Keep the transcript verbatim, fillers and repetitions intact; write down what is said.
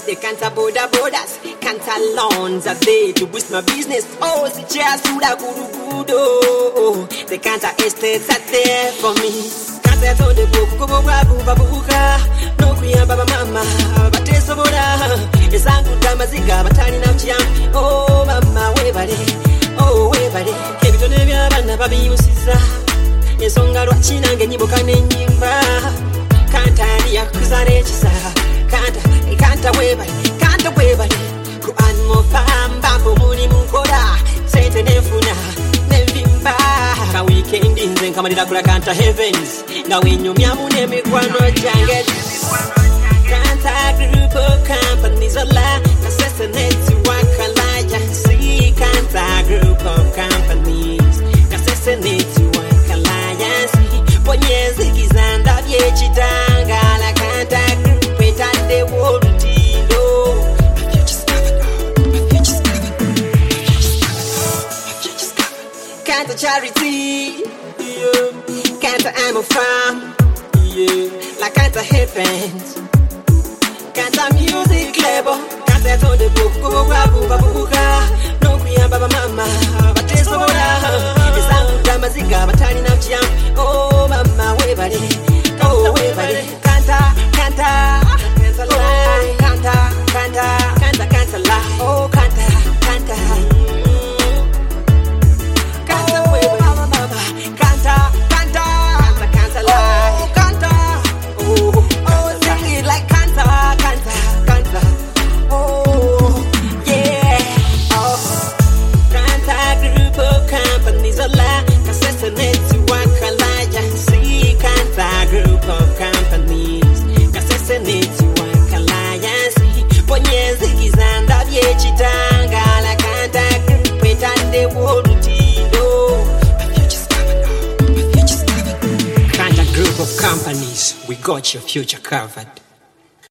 They can't border borders, can't loans are there to boost my business. Oh, si chia suda guru gudo. They can't estates are there for me. Can't I told the book go babu babuka. No kuya baba mama, but it's over. It's a good time as it got a tiny now jam. Oh mama, way buddy. Oh way buddy. Keep it on the bana baby usisa. Yesonga rwachina ngenyibo kanenimba. Can't I ya kuzare chisa. Can't I can't away by can't away by ku anmo pamba muni munkora sente nefuna nevimba ka weekend nze nkamalira kula kanta heavens nga wenyumya mune mikwano jange Kanta group of companies ala assassinate to wakalaya see Kanta group of companies assassinate to wakalaya see bonyeze kizanda byechitanga la Kanta group the world Can't a charity, yeah. Can't a I'm a farm, yeah. Like can't a heavens, can't a music label, can't a to the book, go babu babuka. No kuya baba mama, but it's over. It's a good time as it got a tiny now jam. Oh mama, way buddy, oh way buddy, can't a, can't a. Lie, canta, canta, canta, canta, la, oh canta, canta, canta, oh mama, mama, canta, canta, canta, canta, la, oh canta, oh, oh sing it like canta, canta, canta, oh yeah, oh canta group of companies, oh la, assassinate to wakalaya, see canta group of companies, assassinate to Bonyeze kizanda byechitanga la Kanta group etande wolutindo. Kanta group of companies, we got your future covered.